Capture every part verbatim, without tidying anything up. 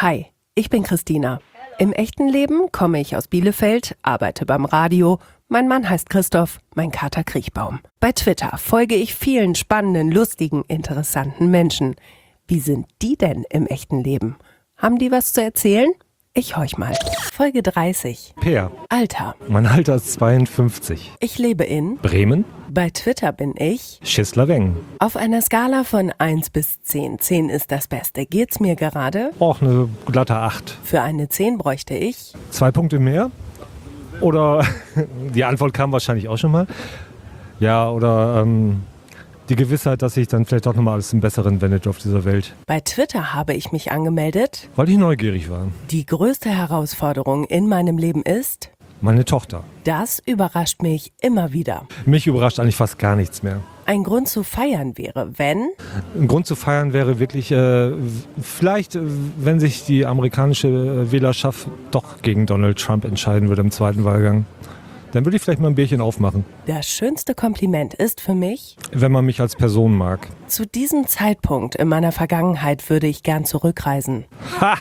Hi, ich bin Christina. Im echten Leben komme ich aus Bielefeld, arbeite beim Radio. Mein Mann heißt Christoph, mein Kater Kriechbaum. Bei Twitter folge ich vielen spannenden, lustigen, interessanten Menschen. Wie sind die denn im echten Leben? Haben die was zu erzählen? Ich horch mal. Folge dreißig. Peer. Alter. Mein Alter ist zweiundfünfzig. Ich lebe in Bremen. Bei Twitter bin ich Schisslaweng. auf einer Skala von eins bis zehn. zehn ist das Beste. Geht's mir gerade? Auch eine glatte acht. Für eine zehn bräuchte ich Zwei Punkte mehr? Oder die Antwort kam wahrscheinlich auch schon mal. Ja, oder ähm, die Gewissheit, dass ich dann vielleicht doch nochmal alles zum Besseren wendet auf dieser Welt. Bei Twitter habe ich mich angemeldet. Weil ich neugierig war. Die größte Herausforderung in meinem Leben ist, Meine Tochter. das überrascht mich immer wieder. Mich überrascht eigentlich fast gar nichts mehr. Ein Grund zu feiern wäre, wenn Ein Grund zu feiern wäre wirklich, äh, vielleicht, äh, wenn sich die amerikanische äh, Wählerschaft doch gegen Donald Trump entscheiden würde im zweiten Wahlgang. Dann würde ich vielleicht mal ein Bierchen aufmachen, das schönste Kompliment ist für mich, wenn man mich als Person mag. zu diesem Zeitpunkt in meiner Vergangenheit würde ich gern zurückreisen. Ha!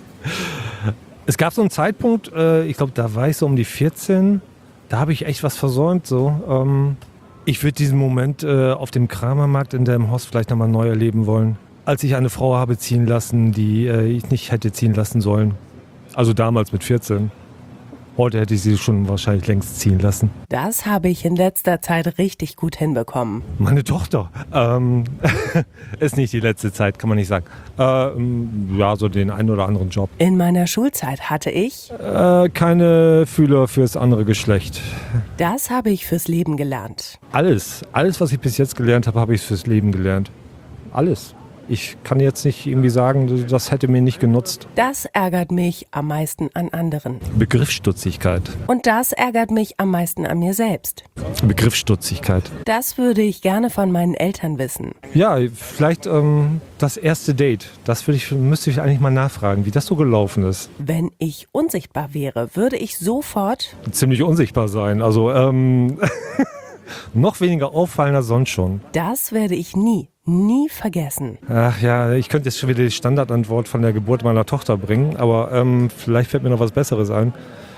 Es gab so einen Zeitpunkt, äh, ich glaube, da war ich so um die vierzehn, da habe ich echt was versäumt. So. Ähm, ich würde diesen Moment äh, auf dem Kramermarkt in Delmenhorst vielleicht nochmal neu erleben wollen. Als ich eine Frau habe ziehen lassen, die äh, ich nicht hätte ziehen lassen sollen. Also damals mit vierzehn. Heute hätte ich sie schon wahrscheinlich längst ziehen lassen. Das habe ich in letzter Zeit richtig gut hinbekommen. Meine Tochter. Ähm, ist nicht die letzte Zeit, kann man nicht sagen. Ähm, ja, so den einen oder anderen Job. In meiner Schulzeit hatte ich, Äh, keine Fühler fürs andere Geschlecht. das habe ich fürs Leben gelernt. Alles, alles, was ich bis jetzt gelernt habe, habe ich fürs Leben gelernt. Alles. Ich kann jetzt nicht irgendwie sagen, das hätte mir nicht genutzt. Das ärgert mich am meisten an anderen. Begriffsstutzigkeit. Und das ärgert mich am meisten an mir selbst. Begriffsstutzigkeit. Das würde ich gerne von meinen Eltern wissen. Ja, vielleicht ähm, das erste Date. Das würde ich, müsste ich eigentlich mal nachfragen, wie das so gelaufen ist. Wenn ich unsichtbar wäre, würde ich sofort, Ziemlich unsichtbar sein. Also ähm, noch weniger auffallen als sonst schon. das werde ich nie, nie vergessen. Ach ja, ich könnte jetzt schon wieder die Standardantwort von der Geburt meiner Tochter bringen, aber ähm, vielleicht fällt mir noch was Besseres ein.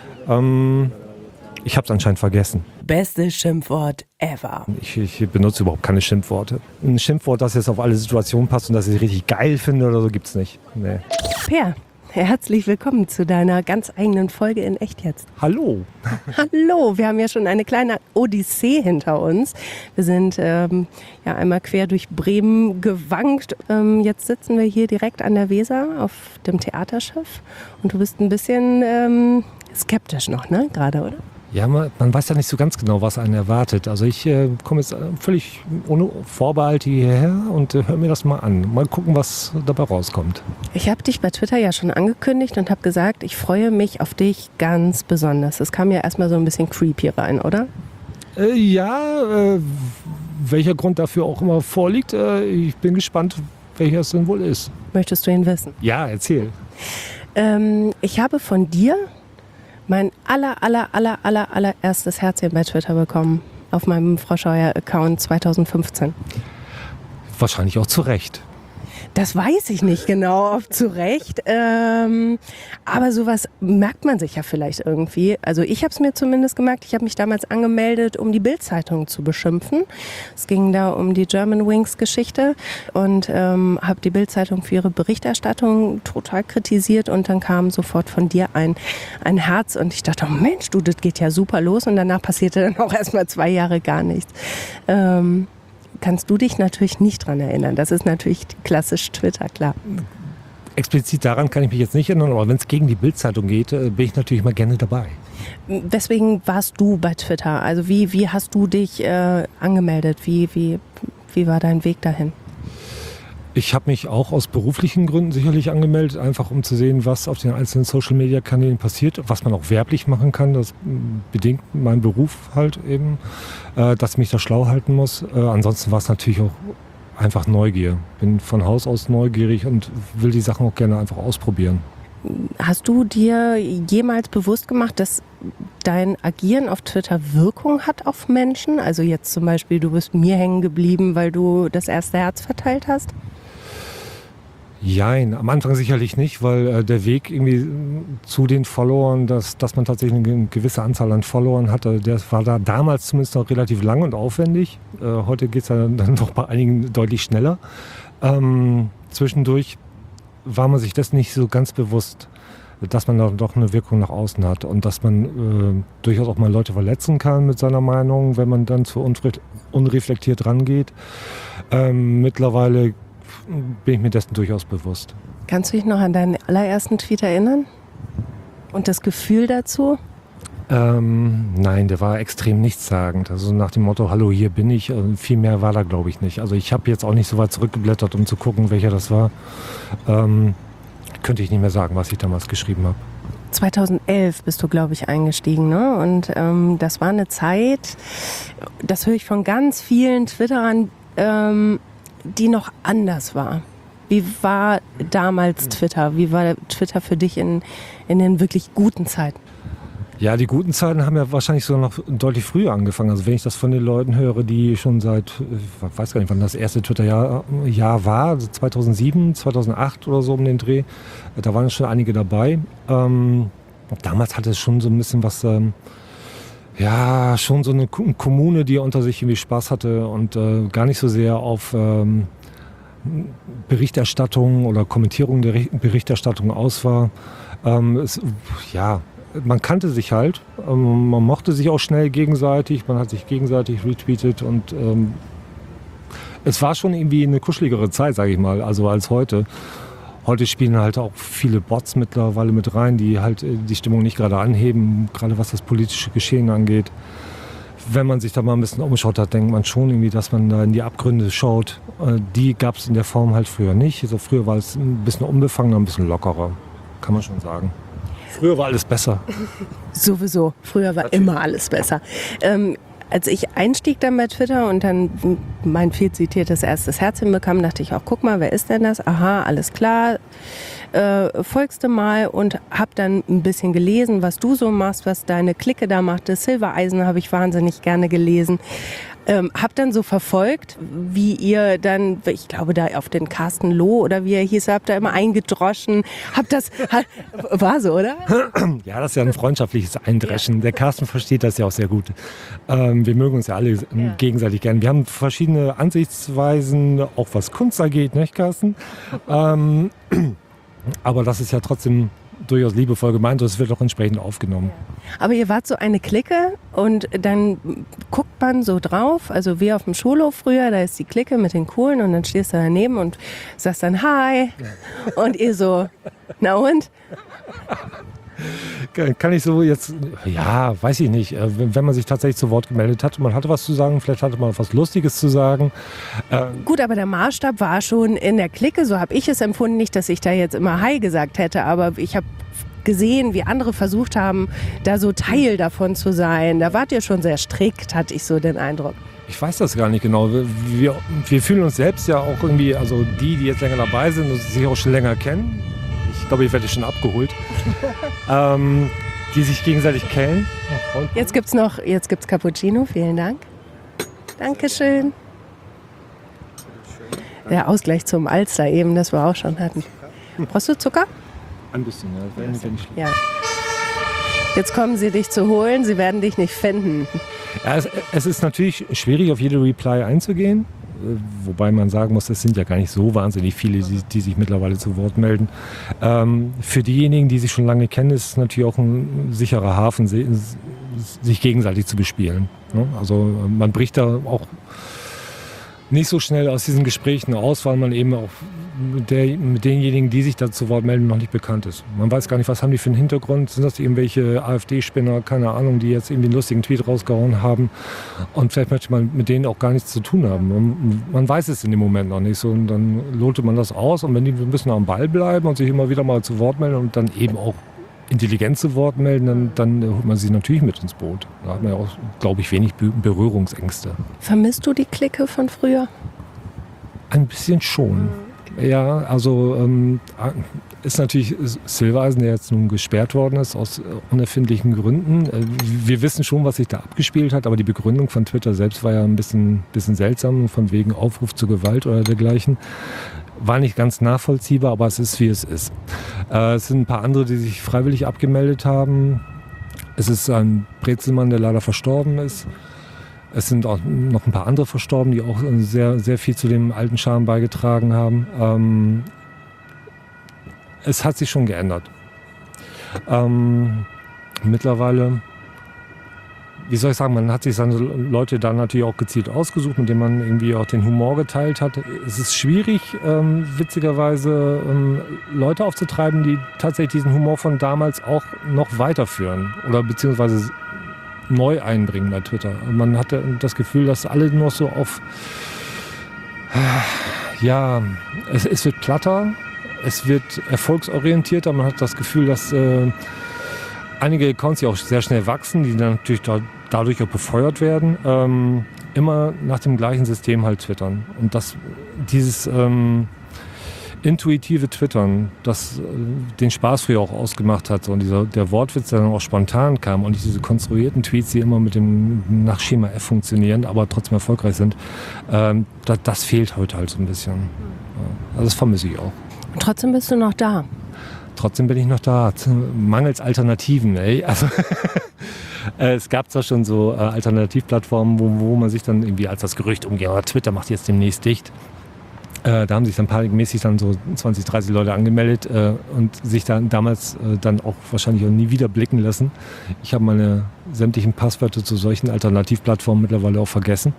Ähm, ich habe es anscheinend vergessen. Bestes Schimpfwort ever. Ich, ich benutze überhaupt keine Schimpfworte. Ein Schimpfwort, das jetzt auf alle Situationen passt und das ich richtig geil finde oder so, gibt's nicht. Nee. Per, herzlich willkommen zu deiner ganz eigenen Folge in Echt jetzt. Hallo. Hallo, wir haben ja schon eine kleine Odyssee hinter uns. Wir sind ähm, ja einmal quer durch Bremen gewankt. Ähm, jetzt sitzen wir hier direkt an der Weser auf dem Theaterschiff und du bist ein bisschen ähm, skeptisch noch, ne, gerade, oder? Ja, man, man weiß ja nicht so ganz genau, was einen erwartet. Also ich äh, komme jetzt völlig ohne Vorbehalte hierher und äh, höre mir das mal an. Mal gucken, was dabei rauskommt. Ich habe dich bei Twitter ja schon angekündigt und habe gesagt, ich freue mich auf dich ganz besonders. Das kam ja erstmal so ein bisschen creepy rein, oder? Äh, ja, äh, welcher Grund dafür auch immer vorliegt, äh, ich bin gespannt, welcher es denn wohl ist. Möchtest du ihn wissen? Ja, erzähl. Ähm, ich habe von dir mein aller, aller, aller, aller, allererstes Herzchen bei Twitter bekommen. Auf meinem Frau Scheuer-Account zweitausendfünfzehn. Wahrscheinlich auch zu Recht. Das weiß ich nicht genau, ob zu Recht. Ähm, aber sowas merkt man sich ja vielleicht irgendwie. Also ich habe es mir zumindest gemerkt. Ich habe mich damals angemeldet, um die Bild-Zeitung zu beschimpfen. Es ging da um die Germanwings-Geschichte und ähm, habe die Bild-Zeitung für ihre Berichterstattung total kritisiert. Und dann kam sofort von dir ein, ein Herz und ich dachte, oh Mensch, du, das geht ja super los. Und danach passierte dann auch erstmal zwei Jahre gar nichts. Ähm, kannst du dich natürlich nicht dran erinnern. Das ist natürlich klassisch Twitter, klar. Explizit daran kann ich mich jetzt nicht erinnern, aber wenn es gegen die Bild-Zeitung geht, bin ich natürlich mal gerne dabei. Weswegen warst du bei Twitter? Also wie, wie hast du dich äh, angemeldet? Wie, wie, wie war dein Weg dahin? Ich habe mich auch aus beruflichen Gründen sicherlich angemeldet, einfach um zu sehen, was auf den einzelnen Social-Media-Kanälen passiert, was man auch werblich machen kann. Das bedingt mein Beruf halt eben, äh, dass ich mich da schlau halten muss. Äh, ansonsten war es natürlich auch einfach Neugier. Bin von Haus aus neugierig und will die Sachen auch gerne einfach ausprobieren. Hast du dir jemals bewusst gemacht, dass dein Agieren auf Twitter Wirkung hat auf Menschen? Also jetzt zum Beispiel, du bist mir hängen geblieben, weil du das erste Herz verteilt hast? Jein, am Anfang sicherlich nicht, weil äh, der Weg irgendwie zu den Followern, dass, dass man tatsächlich eine gewisse Anzahl an Followern hatte, der war da damals zumindest noch relativ lang und aufwendig. Äh, heute geht es ja dann doch bei einigen deutlich schneller. Ähm, zwischendurch war man sich das nicht so ganz bewusst, dass man da doch eine Wirkung nach außen hat und dass man äh, durchaus auch mal Leute verletzen kann mit seiner Meinung, wenn man dann zu unre- unreflektiert rangeht. Ähm, mittlerweile bin ich mir dessen durchaus bewusst. Kannst du dich noch an deinen allerersten Tweet erinnern? Und das Gefühl dazu? Ähm, nein, der war extrem nichtssagend. Also nach dem Motto, hallo, hier bin ich. Also viel mehr war da, glaube ich, nicht. Also ich habe jetzt auch nicht so weit zurückgeblättert, um zu gucken, welcher das war. Ähm, könnte ich nicht mehr sagen, was ich damals geschrieben habe. zweitausendelf bist du, glaube ich, eingestiegen, ne? Und ähm, das war eine Zeit, das höre ich von ganz vielen Twitterern, ähm, die noch anders war. Wie war damals Twitter? Wie war Twitter für dich in, in den wirklich guten Zeiten? Ja, die guten Zeiten haben ja wahrscheinlich sogar noch deutlich früher angefangen. Also wenn ich das von den Leuten höre, die schon seit, ich weiß gar nicht, wann das erste Twitter-Jahr Jahr war, also zweitausendsieben, zweitausendacht oder so um den Dreh, da waren schon einige dabei. Ähm, damals hatte es schon so ein bisschen was, ähm, ja, schon so eine Kommune, die unter sich irgendwie Spaß hatte und äh, gar nicht so sehr auf ähm, Berichterstattung oder Kommentierung der Berichterstattung aus war. Ähm, es, ja, man kannte sich halt, ähm, man mochte sich auch schnell gegenseitig, man hat sich gegenseitig retweetet und ähm, es war schon irgendwie eine kuscheligere Zeit, sage ich mal, also als heute. Heute spielen halt auch viele Bots mittlerweile mit rein, die halt die Stimmung nicht gerade anheben, gerade was das politische Geschehen angeht. Wenn man sich da mal ein bisschen umschaut hat, denkt man schon irgendwie, dass man da in die Abgründe schaut. Äh, die gab es in der Form halt früher nicht. Also früher war es ein bisschen unbefangener, ein bisschen lockerer, kann man schon sagen. Früher war alles besser. Sowieso. Früher war immer alles besser. Ähm, als ich einstieg dann bei Twitter und dann mein viel zitiertes erstes Herz hinbekam, dachte ich auch, guck mal, wer ist denn das? Aha, alles klar. Äh, folgst du mal und hab dann ein bisschen gelesen, was du so machst, was deine Clique da macht. Das Silbereisen habe ich wahnsinnig gerne gelesen. Ähm, hab dann so verfolgt, wie ihr dann, ich glaube da auf den Carsten Loh oder wie er hieß, habt da immer eingedroschen. Hab das, hat, war so, oder? Ja, das ist ja ein freundschaftliches Eindreschen. Der Carsten versteht das ja auch sehr gut. Ähm, wir mögen uns ja alle ja. gegenseitig gerne. Wir haben verschiedene Ansichtsweisen, auch was Kunst angeht, nicht Carsten? Ähm, aber das ist ja trotzdem durchaus liebevoll gemeint und es wird auch entsprechend aufgenommen. Aber ihr wart so eine Clique und dann guckt man so drauf, also wie auf dem Schulhof früher, da ist die Clique mit den Coolen und dann stehst du daneben und sagst dann Hi und ihr so, na und? Kann ich so jetzt, ja, weiß ich nicht, wenn man sich tatsächlich zu Wort gemeldet hat, man hatte was zu sagen, vielleicht hatte man was Lustiges zu sagen. Ähm Gut, aber der Maßstab war schon in der Clique, so habe ich es empfunden, nicht, dass ich da jetzt immer Hi gesagt hätte, aber ich habe gesehen, wie andere versucht haben, da so Teil davon zu sein. Da wart ihr schon sehr strikt, hatte ich so den Eindruck. Ich weiß das gar nicht genau. Wir, wir fühlen uns selbst ja auch irgendwie, also die, die jetzt länger dabei sind und sich auch schon länger kennen, ich glaube, ich werde schon abgeholt, ähm, die sich gegenseitig kennen. Jetzt gibt's noch, jetzt gibt's Cappuccino, vielen Dank. Dankeschön. Der Ausgleich zum Alster eben, das wir auch schon hatten. Brauchst du Zucker? Ein bisschen, ja. Das wäre nicht schlecht. Ja. Jetzt kommen sie dich zu holen, sie werden dich nicht finden. Ja, es, es ist natürlich schwierig, auf jede Reply einzugehen. Wobei man sagen muss, es sind ja gar nicht so wahnsinnig viele, die, die sich mittlerweile zu Wort melden. Ähm, für diejenigen, die sich schon lange kennen, ist es natürlich auch ein sicherer Hafen, sich gegenseitig zu bespielen. Ne? Also man bricht da auch nicht so schnell aus diesen Gesprächen aus, weil man eben auch mit, der, mit denjenigen, die sich da zu Wort melden, noch nicht bekannt ist. Man weiß gar nicht, was haben die für einen Hintergrund. Sind das irgendwelche AfD-Spinner, keine Ahnung, die jetzt irgendwie einen lustigen Tweet rausgehauen haben und vielleicht möchte man mit denen auch gar nichts zu tun haben. Man, man weiß es in dem Moment noch nicht so und dann lotet man das aus und wenn die ein bisschen am Ball bleiben und sich immer wieder mal zu Wort melden und dann eben auch intelligent zu Wort melden, dann, dann holt man sie natürlich mit ins Boot. Da hat man ja auch, glaube ich, wenig Berührungsängste. Vermisst du die Clique von früher? Ein bisschen schon. Ja, also ähm, ist natürlich Silbereisen, der jetzt nun gesperrt worden ist, aus unerfindlichen Gründen. Wir wissen schon, was sich da abgespielt hat, aber die Begründung von Twitter selbst war ja ein bisschen, bisschen seltsam, von wegen Aufruf zur Gewalt oder dergleichen. war nicht ganz nachvollziehbar, aber es ist, wie es ist. Äh, es sind ein paar andere, die sich freiwillig abgemeldet haben. Es ist ein Brezelmann, der leider verstorben ist. Es sind auch noch ein paar andere verstorben, die auch sehr, sehr viel zu dem alten Charme beigetragen haben. Ähm, es hat sich schon geändert. Ähm, mittlerweile, wie soll ich sagen, man hat sich seine Leute dann natürlich auch gezielt ausgesucht, mit denen man irgendwie auch den Humor geteilt hat. Es ist schwierig, ähm, witzigerweise ähm, Leute aufzutreiben, die tatsächlich diesen Humor von damals auch noch weiterführen oder beziehungsweise neu einbringen bei Twitter. Man hatte das Gefühl, dass alle noch so auf, ja, es, es wird platter, es wird erfolgsorientierter. Man hat das Gefühl, dass äh, einige Accounts, die auch sehr schnell wachsen, die dann natürlich da, dadurch auch befeuert werden, ähm, immer nach dem gleichen System halt twittern. Und das, dieses ähm, intuitive Twittern, das äh, den Spaß früher auch ausgemacht hat, so, und dieser, der Wortwitz, der dann auch spontan kam und nicht diese konstruierten Tweets, die immer mit dem nach Schema F funktionieren, aber trotzdem erfolgreich sind, ähm, das, das fehlt heute halt so ein bisschen. Ja, also das vermisse ich auch. Und trotzdem bist du noch da. Trotzdem bin ich noch da. Mangels Alternativen, ey. Also es gab zwar schon so äh, Alternativplattformen, wo, wo man sich dann irgendwie als das Gerücht umgeht, oh, Twitter macht jetzt demnächst dicht. Äh, da haben sich dann panikmäßig dann so zwanzig, dreißig Leute angemeldet äh, und sich dann damals äh, dann auch wahrscheinlich auch nie wieder blicken lassen. Ich habe meine sämtlichen Passwörter zu solchen Alternativplattformen mittlerweile auch vergessen.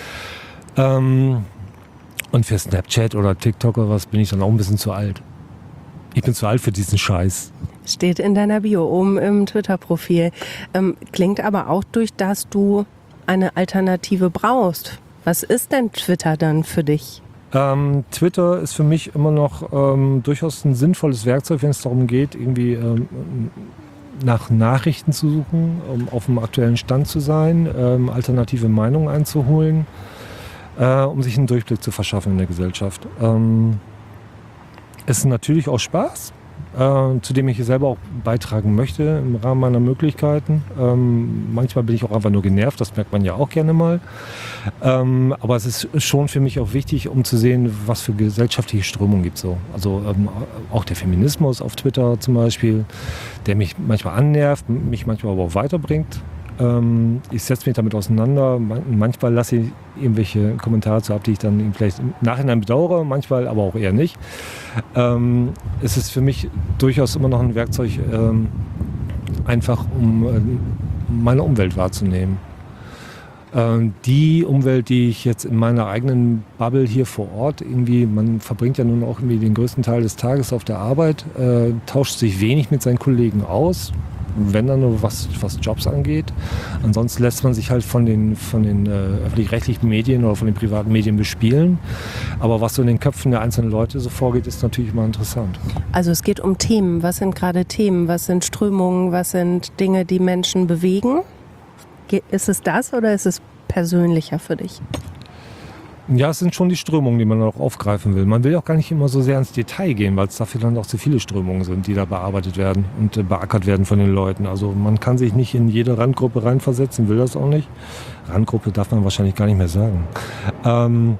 Ähm, und für Snapchat oder TikTok oder was bin ich dann auch ein bisschen zu alt. Ich bin zu alt für diesen Scheiß. Steht in deiner Bio oben im Twitter-Profil. Ähm, klingt aber auch durch, dass du eine Alternative brauchst. Was ist denn Twitter dann für dich? Ähm, Twitter ist für mich immer noch ähm, durchaus ein sinnvolles Werkzeug, wenn es darum geht, irgendwie ähm, nach Nachrichten zu suchen, um auf dem aktuellen Stand zu sein, ähm, alternative Meinungen einzuholen, äh, um sich einen Durchblick zu verschaffen in der Gesellschaft. Ähm, Es ist natürlich auch Spaß, äh, zu dem ich selber auch beitragen möchte im Rahmen meiner Möglichkeiten. Ähm, manchmal bin ich auch einfach nur genervt, das merkt man ja auch gerne mal. Ähm, aber es ist schon für mich auch wichtig, um zu sehen, was für gesellschaftliche Strömungen gibt es so. Also ähm, auch der Feminismus auf Twitter zum Beispiel, der mich manchmal annervt, mich manchmal aber auch weiterbringt. Ähm, ich setze mich damit auseinander. Manchmal lasse ich irgendwelche Kommentare zu ab, die ich dann vielleicht im Nachhinein bedauere, manchmal aber auch eher nicht. Ähm, es ist für mich durchaus immer noch ein Werkzeug, ähm, einfach um äh, meine Umwelt wahrzunehmen. Ähm, die Umwelt, die ich jetzt in meiner eigenen Bubble hier vor Ort irgendwie, man verbringt ja nun auch irgendwie den größten Teil des Tages auf der Arbeit, äh, tauscht sich wenig mit seinen Kollegen aus, wenn dann nur was, was Jobs angeht. Ansonsten lässt man sich halt von den, von den äh, öffentlich-rechtlichen Medien oder von den privaten Medien bespielen. Aber was so in den Köpfen der einzelnen Leute so vorgeht, ist natürlich immer interessant. Also es geht um Themen. Was sind gerade Themen? Was sind Strömungen? Was sind Dinge, die Menschen bewegen? Ist es das oder ist es persönlicher für dich? Ja, es sind schon die Strömungen, die man auch aufgreifen will. Man will auch gar nicht immer so sehr ins Detail gehen, weil es dafür dann auch zu viele Strömungen sind, die da bearbeitet werden und äh, beackert werden von den Leuten. Also man kann sich nicht in jede Randgruppe reinversetzen, will das auch nicht. Randgruppe darf man wahrscheinlich gar nicht mehr sagen. Ähm,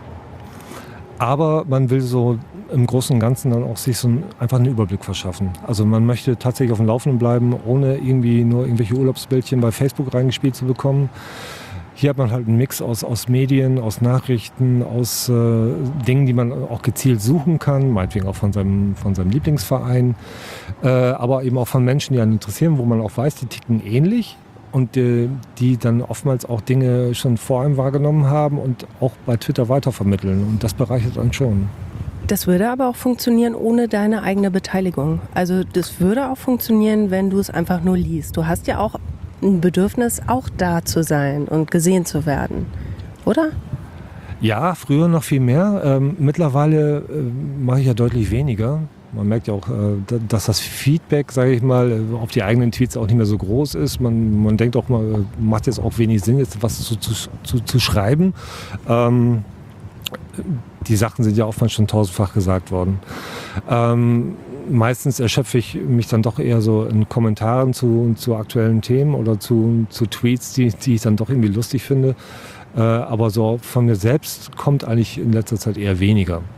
aber man will so im Großen und Ganzen dann auch sich so ein, einfach einen Überblick verschaffen. Also man möchte tatsächlich auf dem Laufenden bleiben, ohne irgendwie nur irgendwelche Urlaubsbildchen bei Facebook reingespielt zu bekommen. Hier hat man halt einen Mix aus, aus Medien, aus Nachrichten, aus äh, Dingen, die man auch gezielt suchen kann, meinetwegen auch von seinem, von seinem Lieblingsverein, äh, aber eben auch von Menschen, die einen interessieren, wo man auch weiß, die ticken ähnlich und äh, die dann oftmals auch Dinge schon vor einem wahrgenommen haben und auch bei Twitter weitervermitteln. Und das bereichert einen schon. Das würde aber auch funktionieren ohne deine eigene Beteiligung. Also das würde auch funktionieren, wenn du es einfach nur liest. Du hast ja auch ein Bedürfnis, auch da zu sein und gesehen zu werden, oder? Ja, früher noch viel mehr. Ähm, mittlerweile äh, mache ich ja deutlich weniger. Man merkt ja auch, äh, dass das Feedback, sage ich mal, auf die eigenen Tweets auch nicht mehr so groß ist. Man, man denkt auch mal, macht jetzt auch wenig Sinn, jetzt was zu, zu, zu, zu schreiben. Ähm, die Sachen sind ja oftmals schon tausendfach gesagt worden. Ähm, Meistens erschöpfe ich mich dann doch eher so in Kommentaren zu, zu aktuellen Themen oder zu, zu Tweets, die, die ich dann doch irgendwie lustig finde. Äh, aber so von mir selbst kommt eigentlich in letzter Zeit eher weniger.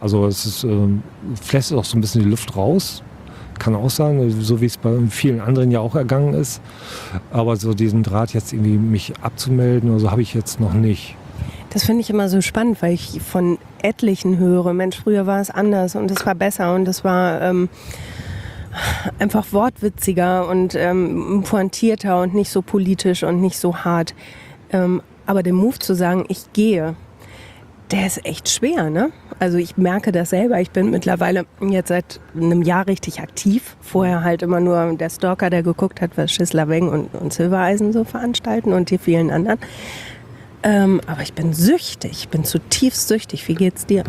Also es ist, äh, flässt auch so ein bisschen die Luft raus. Kann auch sein, so wie es bei vielen anderen ja auch ergangen ist. Aber so diesen Draht jetzt irgendwie mich abzumelden oder so habe ich jetzt noch nicht. Das finde ich immer so spannend, weil ich von etlichen höre, Mensch, früher war es anders und es war besser und es war ähm, einfach wortwitziger und ähm, pointierter und nicht so politisch und nicht so hart. Ähm, aber den Move zu sagen, ich gehe, der ist echt schwer, ne? Also ich merke das selber. Ich bin mittlerweile jetzt seit einem Jahr richtig aktiv. Vorher halt immer nur der Stalker, der geguckt hat, was Schissler Weng und, und Silbereisen so veranstalten und die vielen anderen. Ähm, aber ich bin süchtig, ich bin zutiefst süchtig. Wie geht's dir?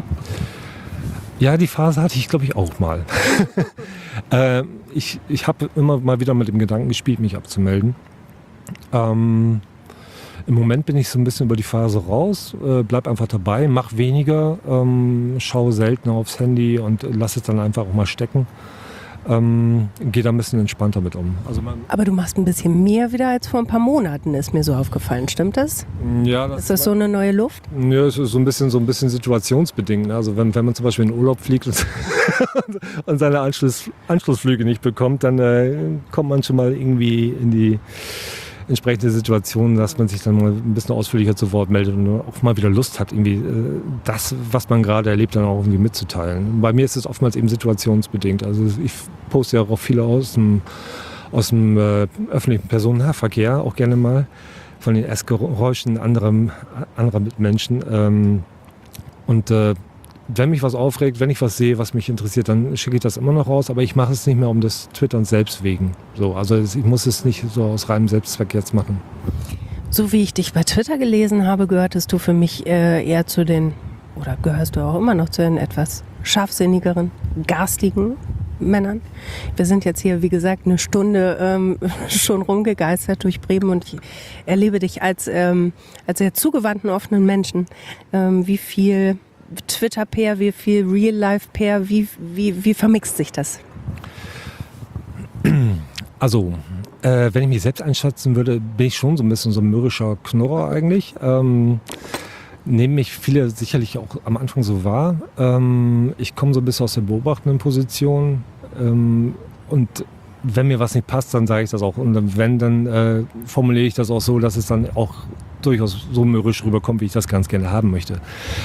Ja, die Phase hatte ich, glaube ich, auch mal. äh, ich ich habe immer mal wieder mit dem Gedanken gespielt, mich abzumelden. Ähm, Im Moment bin ich so ein bisschen über die Phase raus, äh, bleib einfach dabei, mach weniger, ähm, schaue seltener aufs Handy und lass es dann einfach auch mal stecken. Ähm, gehe da ein bisschen entspannter mit um. Also man, Aber du machst ein bisschen mehr wieder als vor ein paar Monaten, ist mir so aufgefallen. Stimmt das? ja, das ist das so eine neue Luft? Ja, es ist so ein bisschen, so ein bisschen situationsbedingt. Ne? Also wenn, wenn man zum Beispiel in Urlaub fliegt und, und seine Anschluss, Anschlussflüge nicht bekommt, dann äh, kommt man schon mal irgendwie in die entsprechende Situation, dass man sich dann mal ein bisschen ausführlicher zu Wort meldet und auch mal wieder Lust hat, irgendwie äh, das, was man gerade erlebt, dann auch irgendwie mitzuteilen. Bei mir ist es oftmals eben situationsbedingt. Also ich poste ja auch viele aus dem, aus dem äh, öffentlichen Personennahverkehr, auch gerne mal, von den Essgeräuschen anderer, anderer Mitmenschen. Ähm, und äh, wenn mich was aufregt, wenn ich was sehe, was mich interessiert, dann schicke ich das immer noch raus. Aber ich mache es nicht mehr um des Twitterns selbst wegen. So, also ich muss es nicht so aus reinem Selbstzweck jetzt machen. So wie ich dich bei Twitter gelesen habe, gehörtest du für mich äh, eher zu den, oder gehörst du auch immer noch zu den etwas scharfsinnigeren, garstigen Männern. Wir sind jetzt hier, wie gesagt, eine Stunde ähm, schon rumgegeistert durch Bremen und ich erlebe dich als, ähm, als sehr zugewandten, offenen Menschen. Ähm, wie viel Twitter-Pair, wie viel Real-Life-Pair, wie, wie, wie vermixt sich das? Also, äh, wenn ich mich selbst einschätzen würde, bin ich schon so ein bisschen so ein mürrischer Knurrer eigentlich. Ähm, nehmen mich viele sicherlich auch am Anfang so wahr. Ähm, ich komme so ein bisschen aus der beobachtenden Position ähm, und wenn mir was nicht passt, dann sage ich das auch. Und wenn, dann äh, formuliere ich das auch so, dass es dann auch durchaus so mürrisch rüberkommt, wie ich das ganz gerne haben möchte.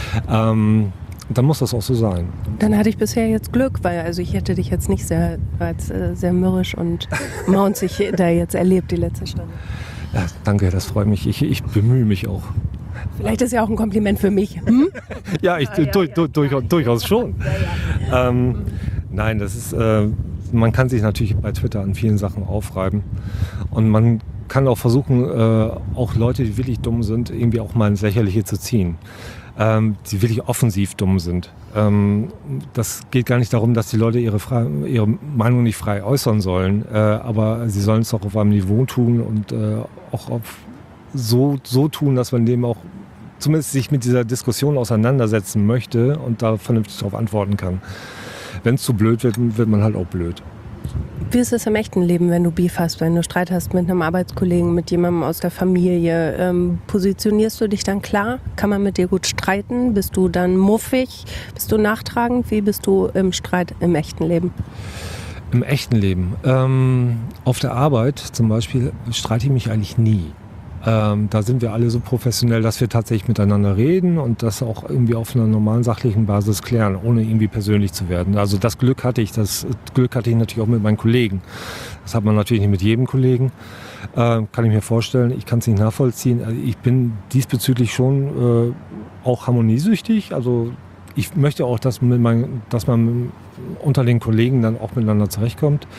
Ähm, dann muss das auch so sein. Dann hatte ich bisher jetzt Glück, weil also ich hätte dich jetzt nicht sehr, als, äh, sehr mürrisch und maunzig da jetzt erlebt, die letzte Stunde. Ja, danke, das freut mich. Ich, ich bemühe mich auch. Vielleicht ist ja auch ein Kompliment für mich. Hm? ja, ich, ah, ja, du, ja. Du, durchaus, durchaus schon. Ja, ja. Ähm, nein, das ist... Äh, man kann sich natürlich bei Twitter an vielen Sachen aufreiben und man kann auch versuchen, äh, auch Leute, die wirklich dumm sind, irgendwie auch mal ins Lächerliche zu ziehen, ähm, die wirklich offensiv dumm sind. Ähm, das geht gar nicht darum, dass die Leute ihre, frei, ihre Meinung nicht frei äußern sollen, äh, aber sie sollen es auch auf einem Niveau tun und äh, auch auf so, so tun, dass man dem auch zumindest sich mit dieser Diskussion auseinandersetzen möchte und da vernünftig darauf antworten kann. Wenn es zu blöd wird, wird man halt auch blöd. Wie ist es im echten Leben, wenn du Beef hast, wenn du Streit hast mit einem Arbeitskollegen, mit jemandem aus der Familie? Ähm, positionierst du dich dann klar? Kann man mit dir gut streiten? Bist du dann muffig? Bist du nachtragend? Wie bist du im Streit im echten Leben? Im echten Leben? Ähm, auf der Arbeit zum Beispiel streite ich mich eigentlich nie. Ähm, da sind wir alle so professionell, dass wir tatsächlich miteinander reden und das auch irgendwie auf einer normalen sachlichen Basis klären, ohne irgendwie persönlich zu werden. Also das Glück hatte ich, das Glück hatte ich natürlich auch mit meinen Kollegen. Das hat man natürlich nicht mit jedem Kollegen, äh, kann ich mir vorstellen. Ich kann es nicht nachvollziehen. Also ich bin diesbezüglich schon äh, auch harmoniesüchtig. Also ich möchte auch, dass, mit mein, dass man unter den Kollegen dann auch miteinander zurechtkommt.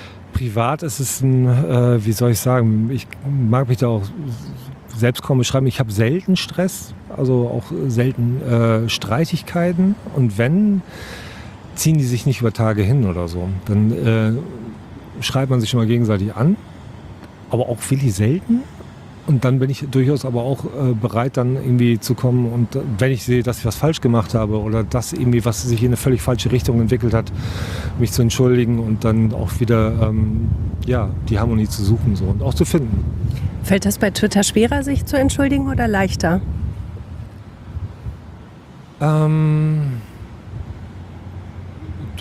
Privat ist es ein, äh, wie soll ich sagen, ich mag mich da auch selbst kaum beschreiben. Ich habe selten Stress, also auch selten äh, Streitigkeiten. Und wenn, ziehen die sich nicht über Tage hin oder so. Dann äh, schreit man sich schon mal gegenseitig an, aber auch wirklich selten. Und dann bin ich durchaus aber auch äh, bereit, dann irgendwie zu kommen und äh, wenn ich sehe, dass ich was falsch gemacht habe oder dass irgendwie was sich in eine völlig falsche Richtung entwickelt hat, mich zu entschuldigen und dann auch wieder ähm, ja, die Harmonie zu suchen so, und auch zu finden. Fällt das bei Twitter schwerer, sich zu entschuldigen oder leichter? Ähm,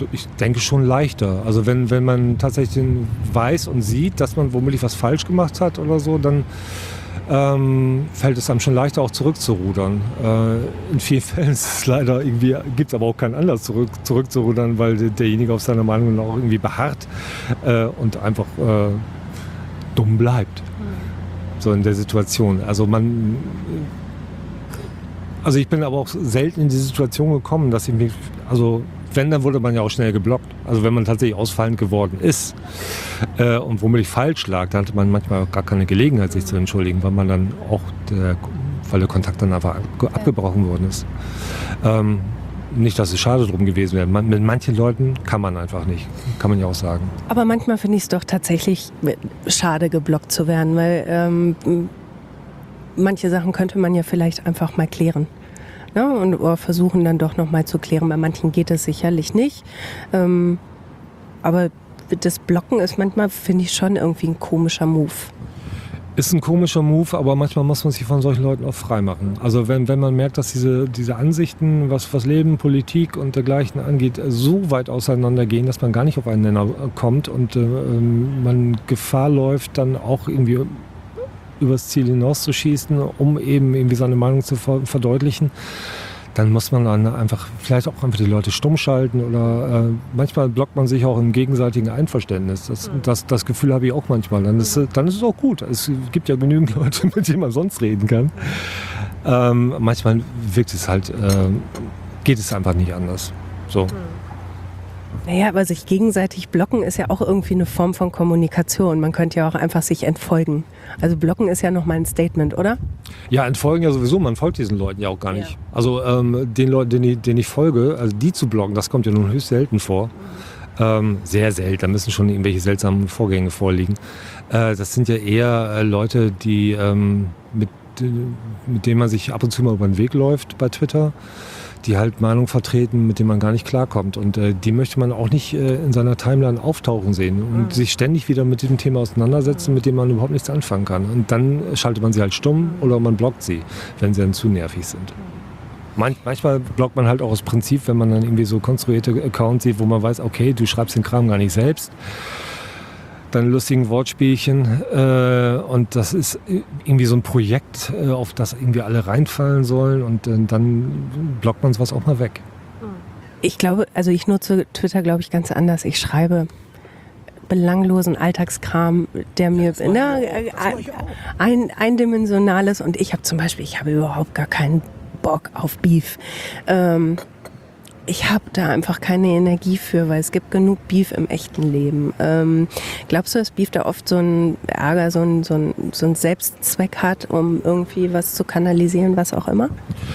ich denke schon leichter. Also wenn, wenn man tatsächlich weiß und sieht, dass man womöglich was falsch gemacht hat oder so, dann ähm, fällt es einem schon leichter, auch zurückzurudern. Äh, in vielen Fällen ist es leider irgendwie, gibt es aber auch keinen Anlass, zurück, zurückzurudern, weil der, derjenige auf seiner Meinung auch irgendwie beharrt äh, und einfach äh, dumm bleibt. So in der Situation. Also man, also ich bin aber auch selten in die Situation gekommen, dass ich mich, also wenn, dann wurde man ja auch schnell geblockt. Also wenn man tatsächlich ausfallend geworden ist äh, und womöglich falsch lag, dann hatte man manchmal auch gar keine Gelegenheit, sich zu entschuldigen, weil man dann auch, der, weil der Kontakt dann einfach abgebrochen worden ist. Ähm, nicht, dass es schade drum gewesen wäre. Man, mit manchen Leuten kann man einfach nicht, kann man ja auch sagen. Aber manchmal finde ich es doch tatsächlich schade, geblockt zu werden, weil ähm, manche Sachen könnte man ja vielleicht einfach mal klären. Ja, und oder versuchen dann doch noch mal zu klären. Bei manchen geht es sicherlich nicht. Ähm, aber das Blocken ist manchmal, finde ich, schon irgendwie ein komischer Move. Ist ein komischer Move, aber manchmal muss man sich von solchen Leuten auch freimachen. Also wenn, wenn man merkt, dass diese, diese Ansichten, was, was Leben, Politik und dergleichen angeht, so weit auseinandergehen, dass man gar nicht auf einen Nenner kommt und äh, man Gefahr läuft, dann auch irgendwie übers Ziel hinauszuschießen, um eben irgendwie seine Meinung zu verdeutlichen, dann muss man dann einfach vielleicht auch einfach die Leute stumm schalten oder äh, manchmal blockt man sich auch im gegenseitigen Einverständnis. Das, das, das Gefühl habe ich auch manchmal. Dann ist, dann ist es auch gut. Es gibt ja genügend Leute, mit denen man sonst reden kann. Ähm, manchmal wirkt es halt, äh, geht es einfach nicht anders. So. Naja, aber sich gegenseitig blocken ist ja auch irgendwie eine Form von Kommunikation. Man könnte ja auch einfach sich entfolgen. Also blocken ist ja nochmal ein Statement, oder? Ja, entfolgen ja sowieso. Man folgt diesen Leuten ja auch gar nicht. Ja. Also ähm, den Leuten, denen ich, denen ich folge, also die zu blocken, das kommt ja nun höchst selten vor. Mhm. Ähm, sehr selten. Da müssen schon irgendwelche seltsamen Vorgänge vorliegen. Äh, das sind ja eher äh, Leute, die ähm, mit, äh, mit denen man sich ab und zu mal über den Weg läuft bei Twitter, die halt Meinungen vertreten, mit denen man gar nicht klarkommt. Und äh, die möchte man auch nicht äh, in seiner Timeline auftauchen sehen und mhm. sich ständig wieder mit diesem Thema auseinandersetzen, mit dem man überhaupt nichts anfangen kann. Und dann schaltet man sie halt stumm oder man blockt sie, wenn sie dann zu nervig sind. Man, manchmal blockt man halt auch aus Prinzip, wenn man dann irgendwie so konstruierte Accounts sieht, wo man weiß, okay, du schreibst den Kram gar nicht selbst. Dann lustigen Wortspielchen äh, und das ist irgendwie so ein Projekt, äh, auf das irgendwie alle reinfallen sollen und äh, dann blockt man sowas auch mal weg. Ich glaube, also ich nutze Twitter, glaube ich, ganz anders. Ich schreibe belanglosen Alltagskram, der mir na, ein, eindimensionales und ich habe zum Beispiel, ich habe überhaupt gar keinen Bock auf Beef. Ähm, Ich habe da einfach keine Energie für, weil es gibt genug Beef im echten Leben. Ähm, glaubst du, dass Beef da oft so ein Ärger, so ein, so ein, so ein Selbstzweck hat, um irgendwie was zu kanalisieren, was auch immer?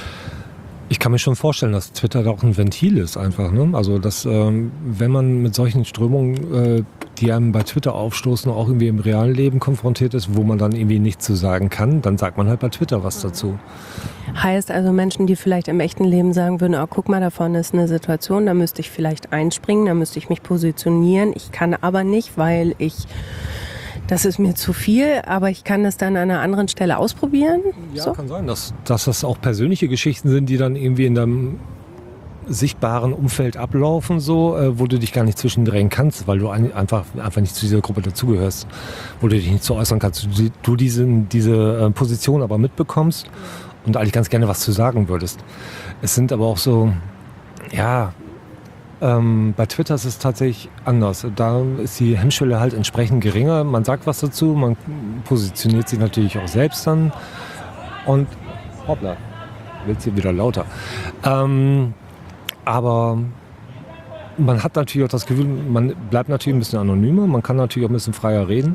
Ich kann mir schon vorstellen, dass Twitter da auch ein Ventil ist einfach. Ne? Also dass ähm, wenn man mit solchen Strömungen, äh, die einem bei Twitter aufstoßen, auch irgendwie im realen Leben konfrontiert ist, wo man dann irgendwie nichts zu sagen kann, dann sagt man halt bei Twitter was dazu. Heißt also Menschen, die vielleicht im echten Leben sagen würden, oh, guck mal, da vorne ist eine Situation, da müsste ich vielleicht einspringen, da müsste ich mich positionieren. Ich kann aber nicht, weil ich, das ist mir zu viel, aber ich kann das dann an einer anderen Stelle ausprobieren. Ja, so? Kann sein, dass, dass das auch persönliche Geschichten sind, die dann irgendwie in deinem sichtbaren Umfeld ablaufen, so, äh, wo du dich gar nicht zwischendrängen kannst, weil du ein, einfach, einfach nicht zu dieser Gruppe dazugehörst, wo du dich nicht so äußern kannst. Du, du diese, diese äh, Position aber mitbekommst und eigentlich ganz gerne was zu sagen würdest. Es sind aber auch so, ja, ähm, bei Twitter ist es tatsächlich anders. Da ist die Hemmschwelle halt entsprechend geringer. Man sagt was dazu, man positioniert sich natürlich auch selbst dann und hoppla, wird sie wieder lauter. Ähm, aber man hat natürlich auch das Gefühl, man bleibt natürlich ein bisschen anonymer, man kann natürlich auch ein bisschen freier reden.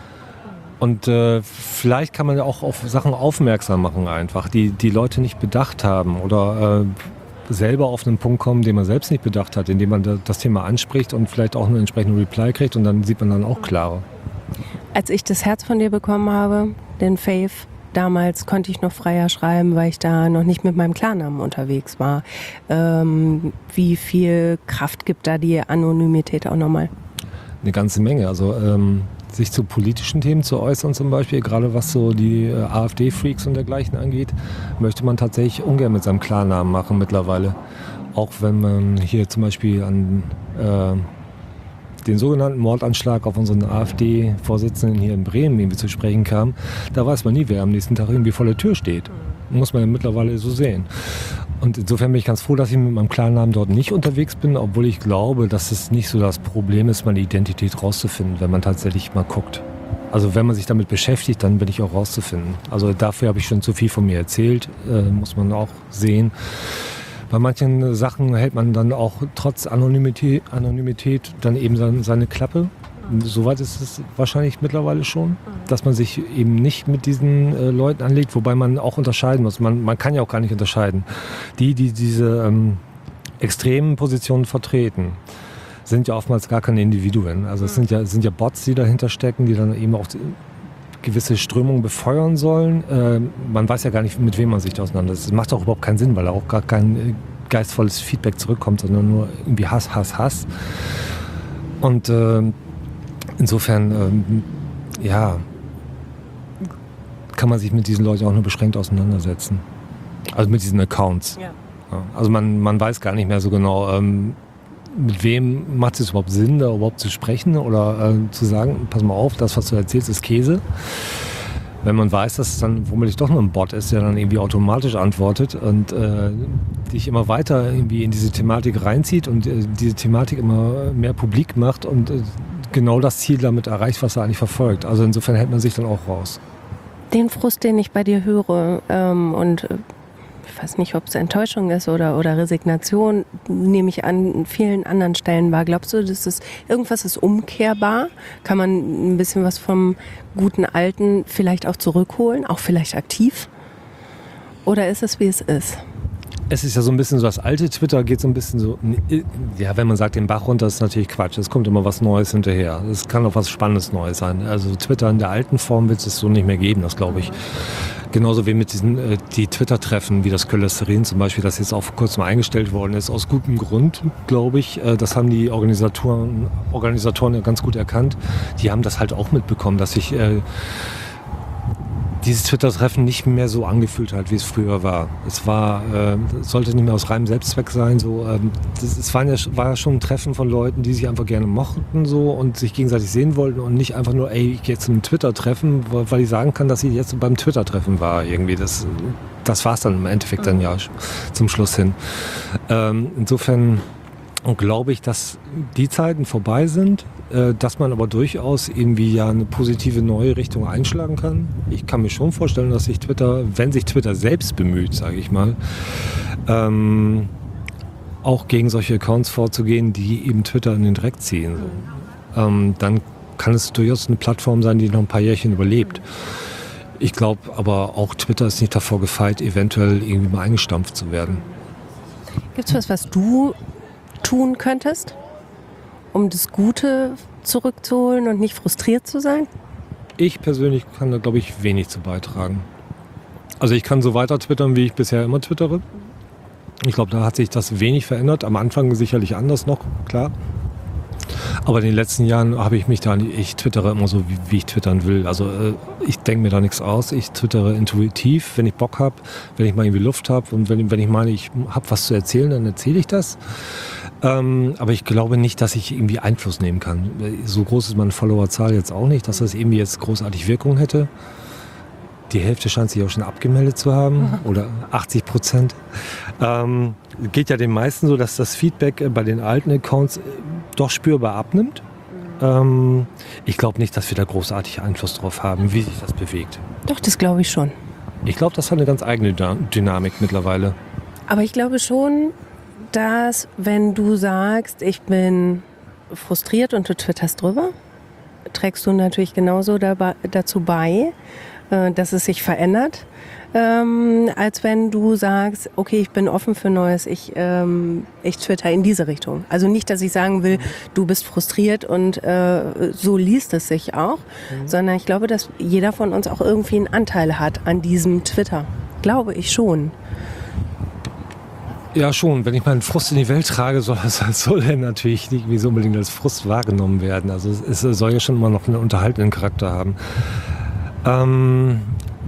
Und äh, vielleicht kann man ja auch auf Sachen aufmerksam machen einfach, die die Leute nicht bedacht haben oder äh, selber auf einen Punkt kommen, den man selbst nicht bedacht hat, indem man da, das Thema anspricht und vielleicht auch einen entsprechenden Reply kriegt und dann sieht man dann auch klarer. Als ich das Herz von dir bekommen habe, den Fave, damals konnte ich noch freier schreiben, weil ich da noch nicht mit meinem Klarnamen unterwegs war. Ähm, wie viel Kraft gibt da die Anonymität auch nochmal? Eine ganze Menge. Also ähm, sich zu politischen Themen zu äußern zum Beispiel, gerade was so die äh, AfD-Freaks und dergleichen angeht, möchte man tatsächlich ungern mit seinem Klarnamen machen mittlerweile. Auch wenn man hier zum Beispiel an äh, den sogenannten Mordanschlag auf unseren AfD-Vorsitzenden hier in Bremen irgendwie zu sprechen kam, da weiß man nie, wer am nächsten Tag irgendwie vor der Tür steht. Muss man ja mittlerweile so sehen. Und insofern bin ich ganz froh, dass ich mit meinem Klarnamen dort nicht unterwegs bin, obwohl ich glaube, dass es nicht so das Problem ist, meine Identität rauszufinden, wenn man tatsächlich mal guckt. Also wenn man sich damit beschäftigt, dann bin ich auch rauszufinden. Also dafür habe ich schon zu viel von mir erzählt, äh, muss man auch sehen. Bei manchen Sachen hält man dann auch trotz Anonymität, Anonymität dann eben seine, seine Klappe. Soweit ist es wahrscheinlich mittlerweile schon, dass man sich eben nicht mit diesen äh, Leuten anlegt, wobei man auch unterscheiden muss. Man, man kann ja auch gar nicht unterscheiden. Die, die diese ähm, extremen Positionen vertreten, sind ja oftmals gar keine Individuen. Also es sind ja, sind ja Bots, die dahinter stecken, die dann eben auch gewisse Strömungen befeuern sollen. Äh, man weiß ja gar nicht, mit wem man sich da auseinandersetzt. Das macht auch überhaupt keinen Sinn, weil da auch gar kein geistvolles Feedback zurückkommt, sondern nur irgendwie Hass, Hass, Hass. Und äh, insofern, ähm, ja, kann man sich mit diesen Leuten auch nur beschränkt auseinandersetzen. Also mit diesen Accounts. Ja. Ja, also man, man weiß gar nicht mehr so genau, ähm, mit wem macht es überhaupt Sinn, da überhaupt zu sprechen oder äh, zu sagen, pass mal auf, das, was du erzählst, ist Käse. Wenn man weiß, dass es dann womöglich doch nur ein Bot ist, der dann irgendwie automatisch antwortet und äh, dich immer weiter irgendwie in diese Thematik reinzieht und äh, diese Thematik immer mehr publik macht und äh, genau das Ziel damit erreicht, was er eigentlich verfolgt. Also insofern hält man sich dann auch raus. Den Frust, den ich bei dir höre ähm, und äh, ich weiß nicht, ob es Enttäuschung ist oder, oder Resignation, nehme ich an vielen anderen Stellen wahr. Glaubst du, dass es, irgendwas ist umkehrbar? Kann man ein bisschen was vom guten Alten vielleicht auch zurückholen, auch vielleicht aktiv? Oder ist es, wie es ist? Es ist ja so ein bisschen so, das alte Twitter geht so ein bisschen so, ja, wenn man sagt, den Bach runter, ist natürlich Quatsch. Es kommt immer was Neues hinterher. Es kann auch was Spannendes Neues sein. Also Twitter in der alten Form wird es so nicht mehr geben, das glaube ich. Genauso wie mit diesen, äh, die Twitter-Treffen, wie das Cholesterin zum Beispiel, das jetzt auch vor kurzem eingestellt worden ist, aus gutem Grund, glaube ich. Äh, das haben die Organisatoren, Organisatoren ja ganz gut erkannt. Die haben das halt auch mitbekommen, dass sich äh, dieses Twitter-Treffen nicht mehr so angefühlt hat, wie es früher war. Es war, äh, sollte nicht mehr aus reinem Selbstzweck sein. So, ähm, das, es waren ja, war ja schon ein Treffen von Leuten, die sich einfach gerne mochten so, und sich gegenseitig sehen wollten und nicht einfach nur, ey, ich gehe jetzt zu einem Twitter-Treffen, weil ich sagen kann, dass ich jetzt beim Twitter-Treffen war. Irgendwie. Das, das war es dann im Endeffekt dann ja zum Schluss hin. Ähm, insofern glaube ich, dass die Zeiten vorbei sind, dass man aber durchaus irgendwie ja eine positive neue Richtung einschlagen kann. Ich kann mir schon vorstellen, dass sich Twitter, wenn sich Twitter selbst bemüht, sage ich mal, ähm, auch gegen solche Accounts vorzugehen, die eben Twitter in den Dreck ziehen. So. Ähm, dann kann es durchaus eine Plattform sein, die noch ein paar Jährchen überlebt. Ich glaube aber auch, Twitter ist nicht davor gefeit, eventuell irgendwie mal eingestampft zu werden. Gibt es was, was du tun könntest, um das Gute zurückzuholen und nicht frustriert zu sein? Ich persönlich kann da, glaube ich, wenig zu beitragen. Also ich kann so weiter twittern, wie ich bisher immer twittere. Ich glaube, da hat sich das wenig verändert. Am Anfang sicherlich anders noch, klar. Aber in den letzten Jahren habe ich mich da, ich twittere immer so, wie, wie ich twittern will. Also äh, ich denke mir da nichts aus. Ich twittere intuitiv, wenn ich Bock habe, wenn ich mal irgendwie Luft habe und wenn, wenn ich meine, ich habe was zu erzählen, dann erzähle ich das. Ähm, aber ich glaube nicht, dass ich irgendwie Einfluss nehmen kann. So groß ist meine Followerzahl jetzt auch nicht, dass das irgendwie jetzt großartig Wirkung hätte. Die Hälfte scheint sich auch schon abgemeldet zu haben, oder achtzig Prozent. Ähm, geht ja den meisten so, dass das Feedback bei den alten Accounts doch spürbar abnimmt. Ähm, ich glaube nicht, dass wir da großartig Einfluss drauf haben, wie sich das bewegt. Doch, das glaube ich schon. Ich glaube, das hat eine ganz eigene Dynamik mittlerweile. Aber ich glaube schon, dass wenn du sagst, ich bin frustriert und du twitterst drüber, trägst du natürlich genauso dabei, dazu bei, äh, dass es sich verändert, ähm, als wenn du sagst, okay, ich bin offen für Neues, ich, ähm, ich twitter in diese Richtung. Also nicht, dass ich sagen will, du bist frustriert und äh, so liest es sich auch, mhm. sondern ich glaube, dass jeder von uns auch irgendwie einen Anteil hat an diesem Twitter. Glaube ich schon. Ja, schon. Wenn ich meinen Frust in die Welt trage, soll, soll er natürlich nicht wie so unbedingt als Frust wahrgenommen werden. Also es soll ja schon immer noch einen unterhaltenden Charakter haben. Ähm,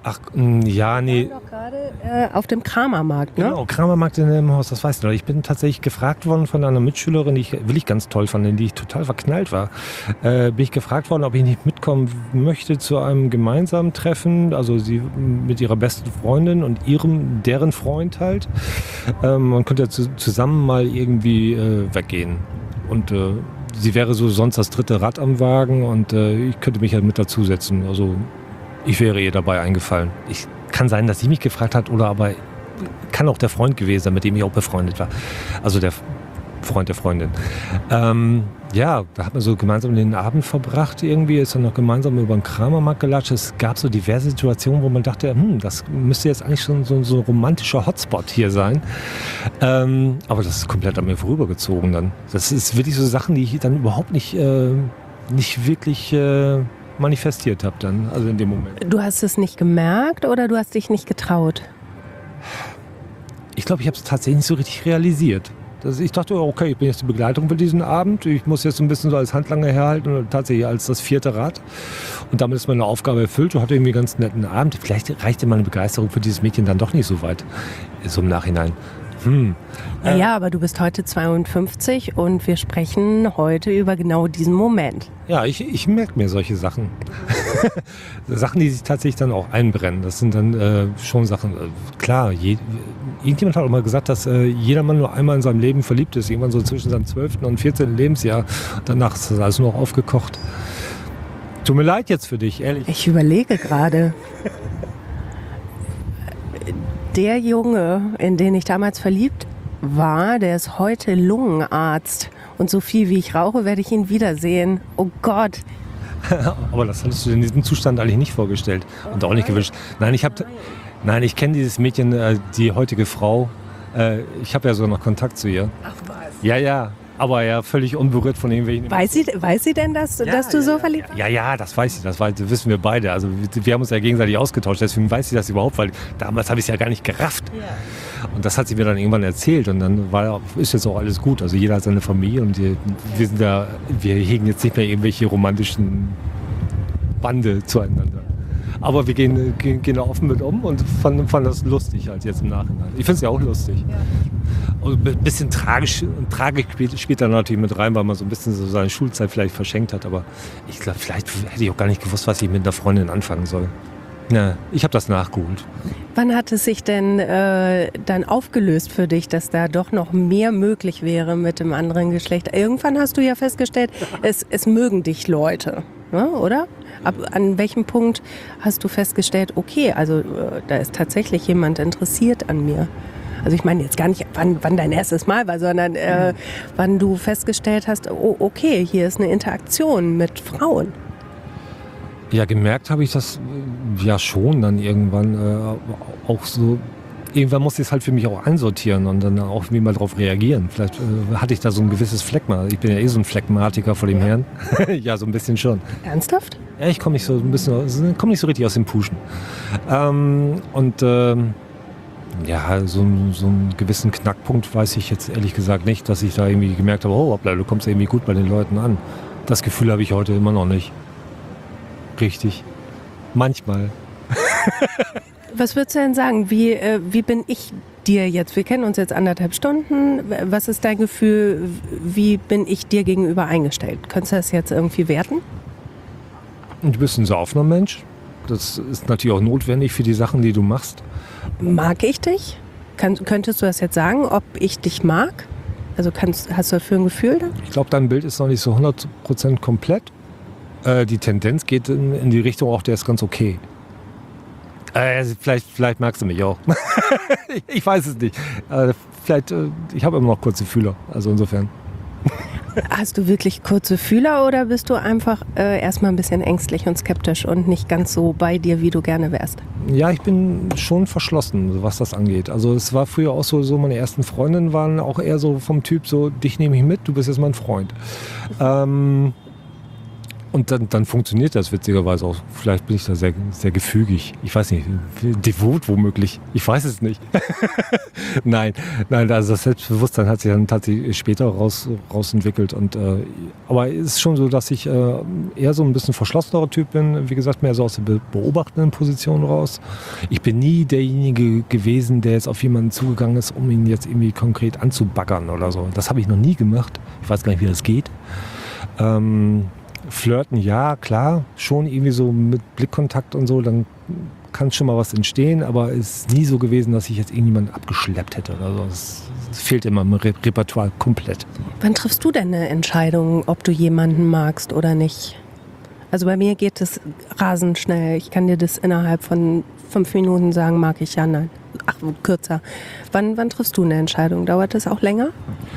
Ach, mh, ja, nee. Wir waren doch gerade äh, auf dem Kramermarkt, ne? Genau, Kramermarkt in dem Haus, das weißt du noch. Ich bin tatsächlich gefragt worden von einer Mitschülerin, die ich wirklich ganz toll fand, in die ich total verknallt war. Äh, bin ich gefragt worden, ob ich nicht mitkommen möchte zu einem gemeinsamen Treffen, also sie mit ihrer besten Freundin und ihrem, deren Freund halt. Ähm, man könnte ja zu, zusammen mal irgendwie äh, weggehen. Und äh, sie wäre so sonst das dritte Rad am Wagen und äh, ich könnte mich halt mit dazusetzen. Also ich wäre ihr dabei eingefallen. Ich kann sein, dass sie mich gefragt hat oder aber kann auch der Freund gewesen sein, mit dem ich auch befreundet war. Also der Freund der Freundin. Ähm, ja, da hat man so gemeinsam den Abend verbracht irgendwie, ist dann noch gemeinsam über den Kramermarkt gelatscht. Es gab so diverse Situationen, wo man dachte, hm, das müsste jetzt eigentlich schon so, so ein romantischer Hotspot hier sein. Ähm, aber das ist komplett an mir vorübergezogen dann. Das ist wirklich so Sachen, die ich dann überhaupt nicht, äh, nicht wirklich äh, manifestiert habe dann, also in dem Moment. Du hast es nicht gemerkt oder du hast dich nicht getraut? Ich glaube, ich habe es tatsächlich nicht so richtig realisiert. Das, ich dachte, okay, ich bin jetzt die Begleitung für diesen Abend. Ich muss jetzt ein bisschen so als Handlanger herhalten und tatsächlich als das vierte Rad. Und damit ist meine Aufgabe erfüllt. Ich hatte irgendwie einen ganz netten Abend. Vielleicht reichte meine Begeisterung für dieses Mädchen dann doch nicht so weit, so im Nachhinein. Hm. Ja, ja, aber du bist heute zweiundfünfzig und wir sprechen heute über genau diesen Moment. Ja, ich, ich merke mir solche Sachen. Sachen, die sich tatsächlich dann auch einbrennen. Das sind dann äh, schon Sachen, äh, klar, je, irgendjemand hat auch mal gesagt, dass äh, jeder Mann nur einmal in seinem Leben verliebt ist. Irgendwann so zwischen seinem zwölften und vierzehnten Lebensjahr. Danach ist das alles nur noch aufgekocht. Tut mir leid jetzt für dich, ehrlich. Ich überlege gerade. Der Junge, in den ich damals verliebt war, der ist heute Lungenarzt. Und so viel wie ich rauche, werde ich ihn wiedersehen. Oh Gott. Aber das hattest du in diesem Zustand eigentlich nicht vorgestellt und auch nicht gewünscht. Nein, ich habe, nein, ich kenne dieses Mädchen, äh, die heutige Frau. Äh, ich habe ja so noch Kontakt zu ihr. Ach was. Ja, ja. Aber ja, völlig unberührt von irgendwelchen... Weiß sie, weiß sie denn, dass, ja, dass du ja, so ja, verliebt bist? Ja, ja, das weiß sie, das, weiß, das wissen wir beide. Also wir, wir haben uns ja gegenseitig ausgetauscht, deswegen weiß sie das überhaupt, weil damals habe ich es ja gar nicht gerafft. Ja. Und das hat sie mir dann irgendwann erzählt und dann war, ist jetzt auch alles gut. Also jeder hat seine Familie und wir, wir, sind da, wir hegen jetzt nicht mehr irgendwelche romantischen Bande zueinander. Aber wir gehen, gehen, gehen da offen mit um und fanden fand das lustig halt jetzt im Nachhinein. Ich finde es ja auch lustig. Ja. Und ein bisschen tragisch, Tragik spielt, spielt da natürlich mit rein, weil man so ein bisschen so seine Schulzeit vielleicht verschenkt hat. Aber ich glaube, vielleicht hätte ich auch gar nicht gewusst, was ich mit einer Freundin anfangen soll. Ja, ich habe das nachgeholt. Wann hat es sich denn äh, dann aufgelöst für dich, dass da doch noch mehr möglich wäre mit dem anderen Geschlecht? Irgendwann hast du ja festgestellt, es, es mögen dich Leute, ne, oder? Ab, an welchem Punkt hast du festgestellt, okay, also äh, da ist tatsächlich jemand interessiert an mir? Also ich meine jetzt gar nicht, wann, wann dein erstes Mal war, sondern äh, wann du festgestellt hast, oh, okay, hier ist eine Interaktion mit Frauen. Ja, gemerkt habe ich das äh, ja schon dann irgendwann äh, auch so. Irgendwann musste ich es halt für mich auch einsortieren und dann auch irgendwie mal drauf reagieren. Vielleicht äh, hatte ich da so ein gewisses Phlegma. Ich bin ja eh so ein Phlegmatiker vor dem Herrn. Ja, so ein bisschen schon. Ernsthaft? Ja, ich komme nicht so ein bisschen, komme nicht so richtig aus dem Puschen. Ähm, und ähm, ja, so, so einen gewissen Knackpunkt weiß ich jetzt ehrlich gesagt nicht, dass ich da irgendwie gemerkt habe, oh, hoppla, du kommst irgendwie gut bei den Leuten an. Das Gefühl habe ich heute immer noch nicht. Richtig. Manchmal. Was würdest du denn sagen? Wie, äh, wie bin ich dir jetzt? Wir kennen uns jetzt anderthalb Stunden. Was ist dein Gefühl? Wie bin ich dir gegenüber eingestellt? Könntest du das jetzt irgendwie werten? Du bist ein saufender Mensch. Das ist natürlich auch notwendig für die Sachen, die du machst. Mag ich dich? Kann, könntest du das jetzt sagen, ob ich dich mag? Also kannst, hast du dafür ein Gefühl dann? Ich glaube, dein Bild ist noch nicht so hundert Prozent komplett. Äh, die Tendenz geht in, in die Richtung, auch der ist ganz okay. Äh, vielleicht, vielleicht magst du mich auch. Ich weiß es nicht. Äh, vielleicht, äh, ich habe immer noch kurze Fühler, also insofern. Hast du wirklich kurze Fühler oder bist du einfach äh, erstmal ein bisschen ängstlich und skeptisch und nicht ganz so bei dir, wie du gerne wärst? Ja, ich bin schon verschlossen, was das angeht. Also es war früher auch so, so meine ersten Freundinnen waren auch eher so vom Typ so, dich nehme ich mit, du bist jetzt mein Freund. Ähm, Und dann, dann funktioniert das witzigerweise auch. Vielleicht bin ich da sehr, sehr gefügig. Ich weiß nicht, devot womöglich. Ich weiß es nicht. nein, nein, also das Selbstbewusstsein hat sich dann tatsächlich später raus, rausentwickelt. Und, äh, aber es ist schon so, dass ich äh, eher so ein bisschen verschlossener Typ bin. Wie gesagt, mehr so aus der beobachtenden Position raus. Ich bin nie derjenige gewesen, der jetzt auf jemanden zugegangen ist, um ihn jetzt irgendwie konkret anzubaggern oder so. Das habe ich noch nie gemacht. Ich weiß gar nicht, wie das geht. Ähm, Flirten, ja, klar, schon irgendwie so mit Blickkontakt und so, dann kann schon mal was entstehen, aber es ist nie so gewesen, dass ich jetzt irgendjemanden abgeschleppt hätte oder so. Das, das fehlt immer im Re- Repertoire komplett. Wann triffst du denn eine Entscheidung, ob du jemanden magst oder nicht? Also bei mir geht es rasend schnell. Ich kann dir das innerhalb von fünf Minuten sagen, mag ich, ja, nein. Ach, kürzer. Wann, wann triffst du eine Entscheidung? Dauert das auch länger?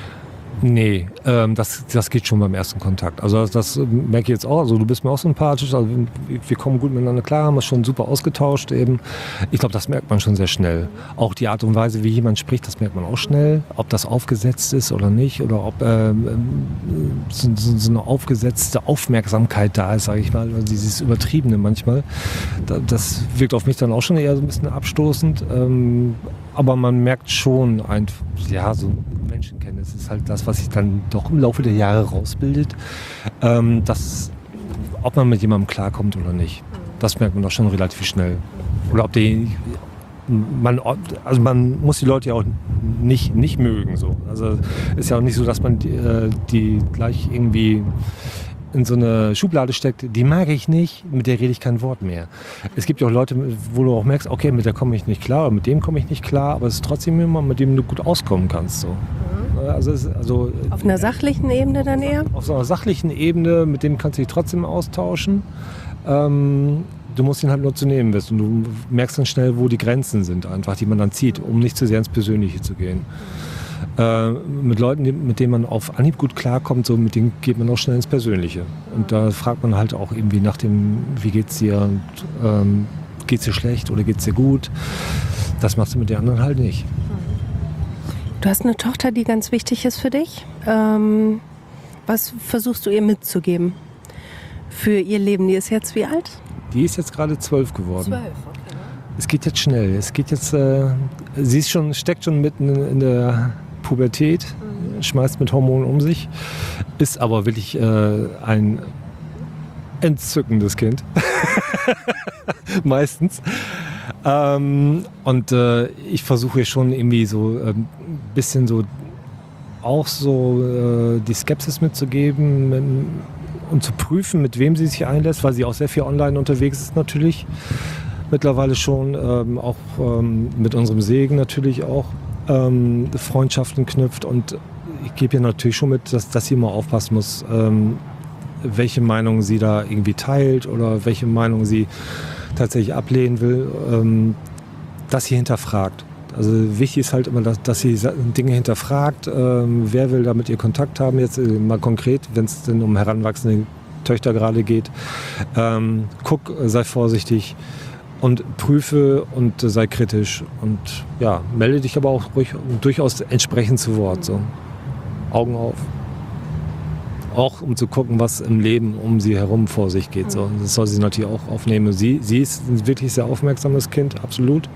Nee, ähm, das, das geht schon beim ersten Kontakt. Also das, das merke ich jetzt auch. Also du bist mir auch sympathisch. Also wir, wir kommen gut miteinander klar, haben uns schon super ausgetauscht eben. Ich glaube, das merkt man schon sehr schnell. Auch die Art und Weise, wie jemand spricht, das merkt man auch schnell. Ob das aufgesetzt ist oder nicht. Oder ob ähm, so, so, so eine aufgesetzte Aufmerksamkeit da ist, sage ich mal. Also dieses Übertriebene manchmal. Das wirkt auf mich dann auch schon eher so ein bisschen abstoßend. Ähm, aber man merkt schon, ein, ja, so Menschenkenntnis ist halt das, was sich dann doch im Laufe der Jahre rausbildet, ähm, dass, ob man mit jemandem klarkommt oder nicht. Das merkt man doch schon relativ schnell. Oder ob die, man, also man muss die Leute ja auch nicht, nicht mögen. So. Also ist ja auch nicht so, dass man die, äh, die gleich irgendwie in so eine Schublade steckt, die mag ich nicht, mit der rede ich kein Wort mehr. Es gibt ja auch Leute, wo du auch merkst, okay, mit der komme ich nicht klar, mit dem komme ich nicht klar, aber es ist trotzdem jemand, mit dem du gut auskommen kannst. So. Mhm. Also, es, also auf einer sachlichen Ebene dann eher? Auf so einer sachlichen Ebene, mit dem kannst du dich trotzdem austauschen. Ähm, du musst ihn halt nur zu nehmen wissen. Und du merkst dann schnell, wo die Grenzen sind, einfach, die man dann zieht, um nicht zu sehr ins Persönliche zu gehen. Äh, mit Leuten, mit denen man auf Anhieb gut klarkommt, so mit denen geht man auch schnell ins Persönliche. Und da fragt man halt auch irgendwie nach dem, wie geht's dir, und, ähm, geht's dir schlecht oder geht's dir gut? Das machst du mit den anderen halt nicht. Du hast eine Tochter, die ganz wichtig ist für dich. Ähm, was versuchst du ihr mitzugeben für ihr Leben? Die ist jetzt wie alt? Die ist jetzt gerade zwölf geworden. Zwölf, okay. Es geht jetzt schnell. Es geht jetzt, äh, sie ist schon, steckt schon mitten in, in der Pubertät, mhm. schmeißt mit Hormonen um sich, ist aber wirklich äh, ein entzückendes Kind. Meistens. Ähm, und äh, ich versuche ihr schon irgendwie so ein äh, bisschen so auch so äh, die Skepsis mitzugeben mit, und zu prüfen, mit wem sie sich einlässt, weil sie auch sehr viel online unterwegs ist natürlich. Mittlerweile schon, ähm, auch ähm, mit unserem Segen natürlich auch ähm, Freundschaften knüpft, und ich gebe ihr natürlich schon mit, dass, dass sie immer aufpassen muss, ähm, welche Meinung sie da irgendwie teilt oder welche Meinung sie tatsächlich ablehnen will, ähm, dass sie hinterfragt. Also wichtig ist halt immer, dass, dass sie Dinge hinterfragt, ähm, wer will da mit ihr Kontakt haben, jetzt äh, mal konkret, wenn es denn um heranwachsende Töchter gerade geht. Ähm, guck, sei vorsichtig und prüfe und äh, sei kritisch und ja, melde dich aber auch ruhig, durchaus entsprechend zu Wort. So. Augen auf. Auch um zu gucken, was im Leben um sie herum vor sich geht. So. Das soll sie natürlich auch aufnehmen. Sie, sie ist ein wirklich sehr aufmerksames Kind, absolut.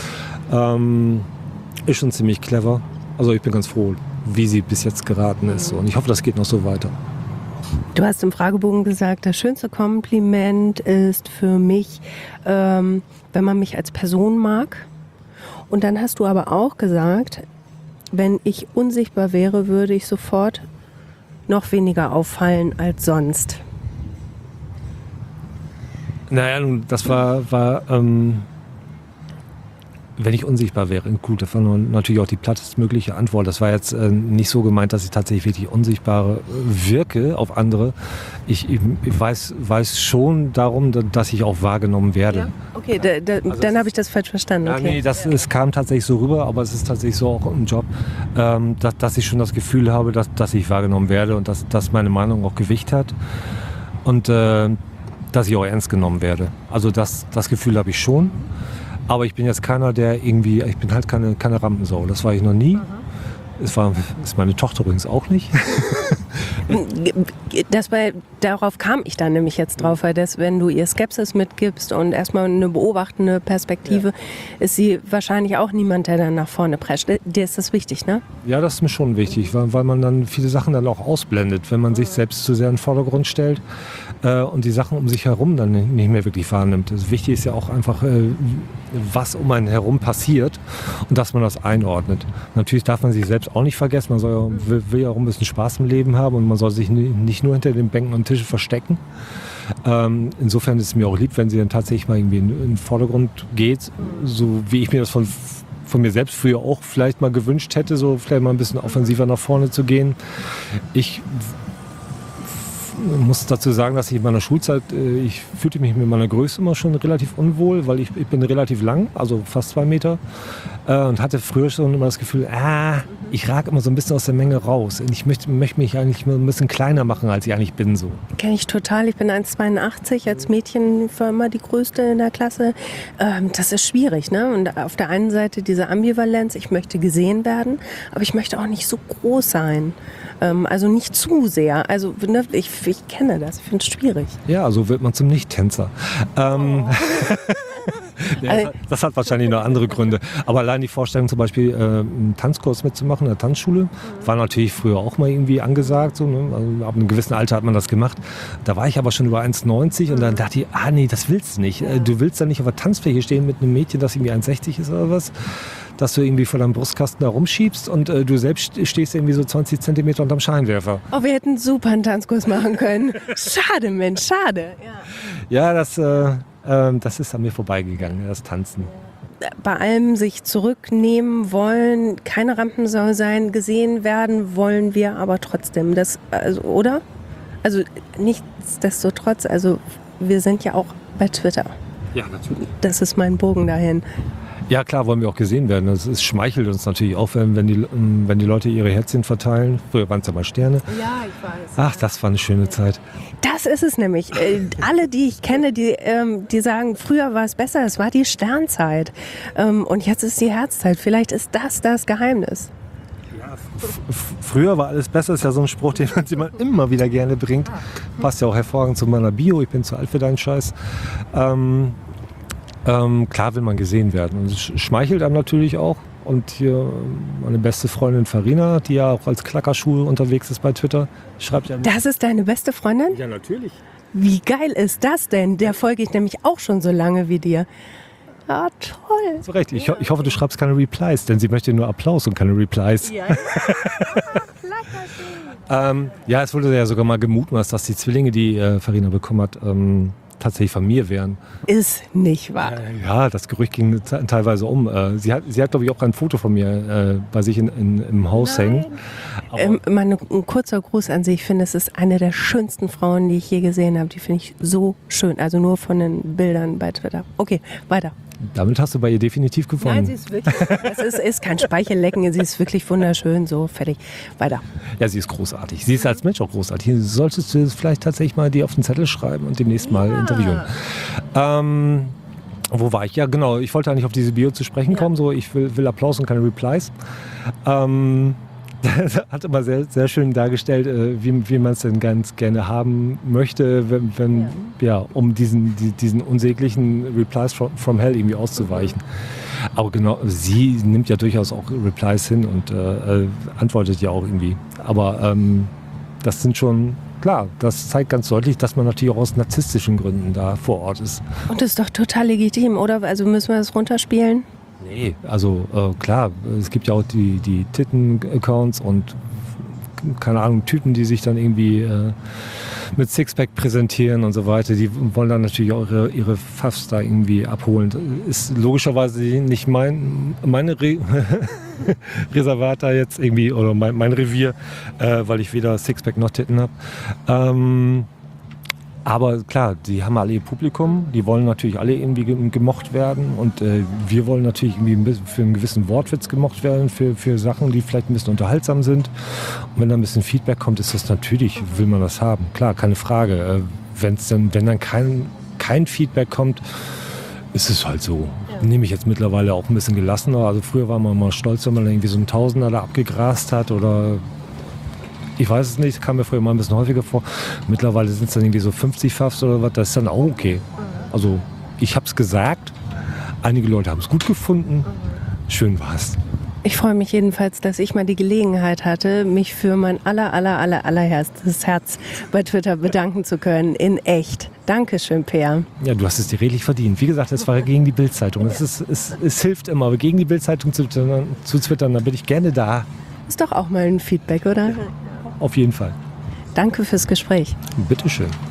Ähm, ist schon ziemlich clever. Also ich bin ganz froh, wie sie bis jetzt geraten ist. So. Und ich hoffe, das geht noch so weiter. Du hast im Fragebogen gesagt, das schönste Kompliment ist für mich, ähm, wenn man mich als Person mag. Und dann hast du aber auch gesagt, wenn ich unsichtbar wäre, würde ich sofort noch weniger auffallen als sonst. Naja, das war, war ähm, wenn ich unsichtbar wäre, gut, das war natürlich auch die plattestmögliche Antwort. Das war jetzt äh, nicht so gemeint, dass ich tatsächlich wirklich unsichtbar wirke auf andere. Ich, ich, ich weiß, weiß schon darum, dass ich auch wahrgenommen werde. Ja? Okay, da, da, also dann habe ich das falsch verstanden. Okay. Ja, nee, das, es kam tatsächlich so rüber, aber es ist tatsächlich so auch im Job, ähm, dass, dass ich schon das Gefühl habe, dass, dass ich wahrgenommen werde und dass, dass meine Meinung auch Gewicht hat und äh, dass ich auch ernst genommen werde. Also das, das Gefühl habe ich schon. Aber ich bin jetzt keiner, der irgendwie, ich bin halt keine, keine Rampensau. Das war ich noch nie. Es war, ist meine Tochter übrigens auch nicht. Das bei, darauf kam ich dann nämlich jetzt drauf, weil das, wenn du ihr Skepsis mitgibst und erstmal eine beobachtende Perspektive, ja. ist sie wahrscheinlich auch niemand, der dann nach vorne prescht. Dir ist das wichtig, ne? Ja, das ist mir schon wichtig, weil, weil man dann viele Sachen dann auch ausblendet, wenn man sich selbst zu sehr in den Vordergrund stellt äh, und die Sachen um sich herum dann nicht mehr wirklich wahrnimmt. Das Wichtige ist ja auch einfach, äh, was um einen herum passiert und dass man das einordnet. Natürlich darf man sich selbst auch nicht vergessen, man soll ja, will, will ja auch ein bisschen Spaß im Leben haben und man soll sich nicht nur hinter den Bänken und Tischen verstecken. Ähm, insofern ist es mir auch lieb, wenn sie dann tatsächlich mal irgendwie in, in den Vordergrund geht, so wie ich mir das von, von mir selbst früher auch vielleicht mal gewünscht hätte, so vielleicht mal ein bisschen offensiver nach vorne zu gehen. Ich muss dazu sagen, dass ich in meiner Schulzeit, äh, ich fühlte mich mit meiner Größe immer schon relativ unwohl, weil ich, ich bin relativ lang, also fast zwei Meter äh, und hatte früher schon immer das Gefühl, ah, ich rage immer so ein bisschen aus der Menge raus. Ich möchte, möchte mich eigentlich ein bisschen kleiner machen, als ich eigentlich bin. So. Kenne ich total. Ich bin eins Komma zweiundachtzig, als Mädchen war immer die Größte in der Klasse. Ähm, das ist schwierig, ne? Und auf der einen Seite diese Ambivalenz, ich möchte gesehen werden, aber ich möchte auch nicht so groß sein. Ähm, also nicht zu sehr. Also ne, ich, ich kenne das, ich finde es schwierig. Ja, so wird man zum Nicht-Tänzer. Ähm, oh. Ja, das hat wahrscheinlich noch andere Gründe. Aber allein die Vorstellung zum Beispiel, äh, einen Tanzkurs mitzumachen in der Tanzschule, war natürlich früher auch mal irgendwie angesagt. So, ne? Also, ab einem gewissen Alter hat man das gemacht. Da war ich aber schon über eins Komma neunzig und dann dachte ich, ah nee, das willst du nicht. Du willst dann nicht auf der Tanzfläche stehen mit einem Mädchen, das irgendwie eins Komma sechzig ist oder was, dass du irgendwie vor deinem Brustkasten da rumschiebst und äh, du selbst stehst irgendwie so zwanzig Zentimeter unterm Scheinwerfer. Oh, wir hätten super einen Tanzkurs machen können. Schade, Mensch, schade. Ja, ja das... Äh, Das ist an mir vorbeigegangen, das Tanzen. Bei allem sich zurücknehmen wollen, keine Rampensau sein, gesehen werden wollen wir aber trotzdem. Das, also, oder? Also nichtsdestotrotz, also wir sind ja auch bei Twitter. Ja, natürlich. Das ist mein Bogen dahin. Ja, klar, wollen wir auch gesehen werden. Es, es schmeichelt uns natürlich auch, wenn, wenn, die, wenn die Leute ihre Herzchen verteilen. Früher waren es ja mal Sterne. Ja, ich weiß. Ach, das war eine schöne Zeit. Das ist es nämlich. Äh, alle, die ich kenne, die, ähm, die sagen, früher war es besser, es war die Sternzeit. Ähm, und jetzt ist die Herzzeit. Vielleicht ist das das Geheimnis. Ja, f- f- früher war alles besser, ist ja so ein Spruch, den man immer wieder gerne bringt. Passt ja auch hervorragend zu meiner Bio, ich bin zu alt für deinen Scheiß. Ähm, ähm, klar will man gesehen werden. Und es schmeichelt einem natürlich auch. Und hier meine beste Freundin Farina, die ja auch als Klackerschuh unterwegs ist bei Twitter, schreibt ja... Das ist deine beste Freundin? Ja, natürlich. Wie geil ist das denn? Der folge ich nämlich auch schon so lange wie dir. Ja, toll. Zu Recht. Ich, ho- ich hoffe, du schreibst keine Replies, denn sie möchte nur Applaus und keine Replies. Ja, ähm, ja, es wurde ja sogar mal gemutmaßt, dass die Zwillinge, die äh, Farina bekommen hat, ähm, tatsächlich von mir wären. Ist nicht wahr. Äh, ja, das Gerücht ging te- teilweise um. Äh, sie hat, sie hat glaube ich, auch ein Foto von mir äh, bei sich in, in, im Haus Nein. hängen. Aber Ähm, mal ein, ein kurzer Gruß an Sie. Ich finde, es ist eine der schönsten Frauen, die ich je gesehen habe. Die finde ich so schön. Also nur von den Bildern bei Twitter. Okay, weiter. damit hast du bei ihr definitiv gewonnen. Nein, sie ist wirklich, es ist, ist kein Speichellecken. Sie ist wirklich wunderschön. So, fertig. Weiter. Ja, sie ist großartig. Sie ist als Mensch auch großartig. Solltest du vielleicht tatsächlich mal die auf den Zettel schreiben und demnächst mal Ja. interviewen. Ähm, wo war ich? Ja, genau. Ich wollte eigentlich auf diese Bio zu sprechen Ja. kommen. So, ich will, will Applaus und keine Replies. Ähm, hat immer sehr, sehr schön dargestellt, äh, wie, wie man es denn ganz gerne haben möchte, wenn, wenn ja. um diesen, die, diesen unsäglichen Replies from, from Hell irgendwie auszuweichen. Aber genau, sie nimmt ja durchaus auch Replies hin und äh, äh, antwortet ja auch irgendwie. Aber ähm, das sind schon, klar, das zeigt ganz deutlich, dass man natürlich auch aus narzisstischen Gründen da vor Ort ist. Und das ist doch total legitim, oder? Also müssen wir das runterspielen? Nee, also äh, klar, es gibt ja auch die, die Titten-Accounts und keine Ahnung, Typen, die sich dann irgendwie äh, mit Sixpack präsentieren und so weiter. Die wollen dann natürlich auch ihre, ihre Pfaffs da irgendwie abholen. Ist logischerweise nicht mein meine Re Reservat da jetzt irgendwie oder mein, mein Revier, äh, weil ich weder Sixpack noch Titten habe. Ähm, Aber klar, die haben alle ihr Publikum, die wollen natürlich alle irgendwie gemocht werden und äh, wir wollen natürlich irgendwie ein bisschen für einen gewissen Wortwitz gemocht werden, für, für Sachen, die vielleicht ein bisschen unterhaltsam sind. Und wenn da ein bisschen Feedback kommt, ist das natürlich, will man das haben. Klar, keine Frage. Äh, wenn's dann, wenn dann kein, kein Feedback kommt, ist es halt so. Ja. Nehme ich jetzt mittlerweile auch ein bisschen gelassener. Also früher war man mal stolz, wenn man irgendwie so einen Tausender da abgegrast hat oder Ich weiß es nicht, kam mir früher mal ein bisschen häufiger vor. Mittlerweile sind es dann irgendwie so fünfzig Pfaffs oder was, das ist dann auch okay. Also ich habe es gesagt, einige Leute haben es gut gefunden, schön war es. Ich freue mich jedenfalls, dass ich mal die Gelegenheit hatte, mich für mein aller, aller, aller, allerherztes Herz bei Twitter bedanken zu können. In echt. Dankeschön, Peer. Ja, du hast es dir redlich verdient. Wie gesagt, es war gegen die Bild-Zeitung. Es, ist, es, es hilft immer, aber gegen die Bild-Zeitung zu, zu twittern, da bin ich gerne da. Ist doch auch mal ein Feedback, oder? Auf jeden Fall. Danke fürs Gespräch. Bitteschön.